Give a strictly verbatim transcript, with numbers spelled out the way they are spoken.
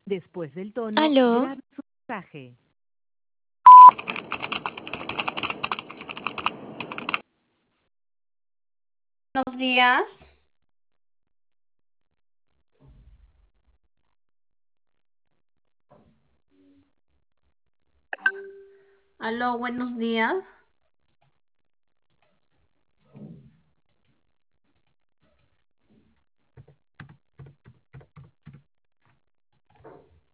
Después del tono, Aló, grabe su mensaje. Buenos días. Aló, buenos días.